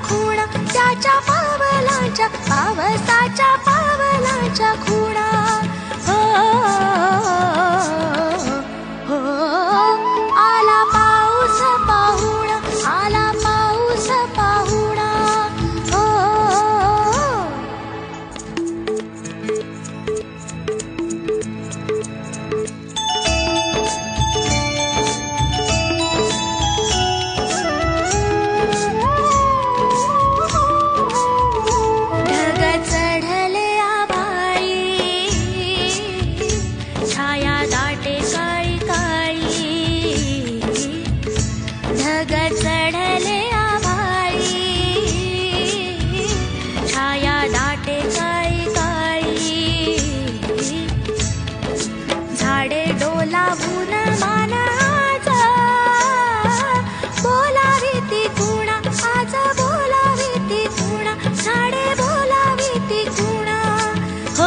खुणा, त्याच्या पावलांच्या पावसाच्या पावलांच्या खुणा. हो हो आला पाऊस पाहुणा, आला पाऊस पाहुणा. हो ढग चढले आभाळी, छाया दाटे काळी काळी. ढग चढले आभाळी, छाया दाटे काळी काळी. झाडे डोलावून मान आज बोलावी ती खुणा, आज बोलावी ती खुणा, झाडे बोलावी ती खुणा. हो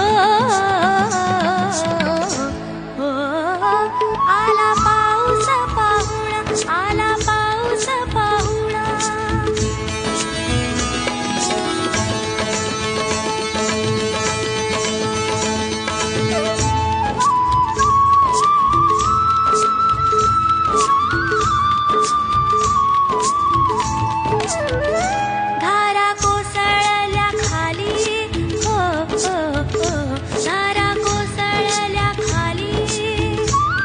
हो आला पाऊस पाहुणा, आला पाऊस पाहुणा. धारा कोसळल्या खाली, हो हो हो धारा कोसळल्या खाली.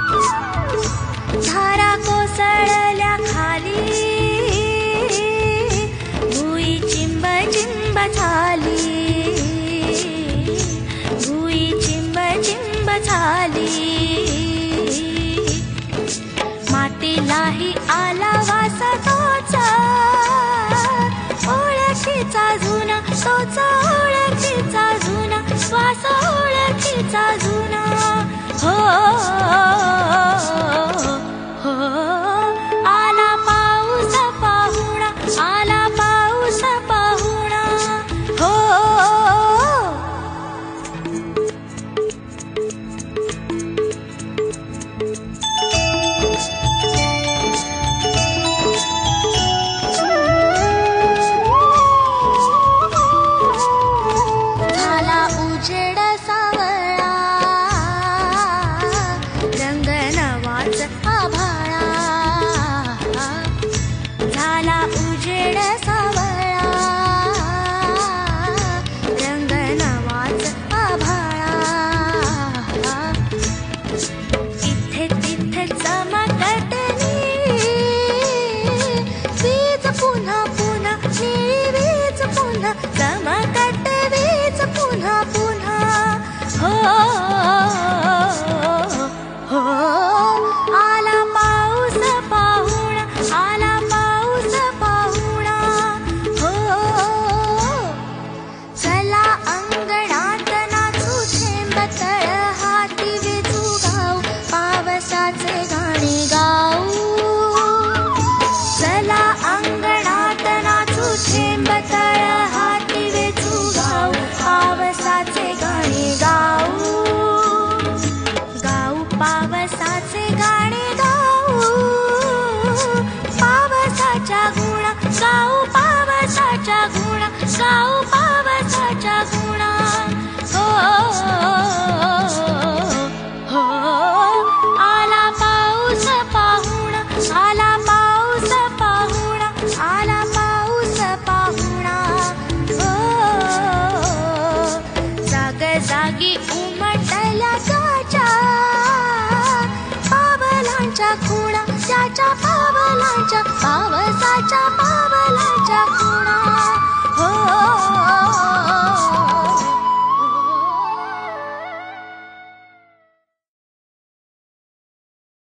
धारा कोसळल्या खाली, भुई चिंब चिंब झाली. भुई चिंब चिंब झाली. मातीलाही आला वास तोच ओळखीचा जुना, तोच ओळखीचा जुना, वास ओळखीचा जुना. हो हो आला पाऊस पाहुणा, आला पाऊस पाहुणा. हो झाला उजेड सावळा, रंग नवाच आभाळा. झाला उजेड सावळा, रंग नवाच आभाळा. इथे तिथे चमकटली वीज पुन्हा पुन्हा, निळी वीज पुन्हा, चमकट वीज पुन्हा पुन्हा. हो हो आला पाऊस पाहुणा, आला पाऊस पाहुणा. हो चला अंगणात नाचू, थेंब तळ हाती वेचू, गाऊ पावसाचे गाणे गाऊ. चला अंगणात नाचू, थेंब तळ हाती वेचू, गाऊ पावसाचे गाणे गाऊ. गाऊ पावसाचे गाणे गाऊ, पावसाच्या गुणा, गाऊ पावसाच्या गुणा, गाऊ पावसाच्या गुणा. हो हो आला पाऊस पाहुणा, आला पाऊस पाहुणा, आला पाऊस पाहुणा. हो जाग जागी उमटल्या त्याच्या पावलांच्या खुणा, त्याच्या पावलांच्या पावसाच्या पावलांच्या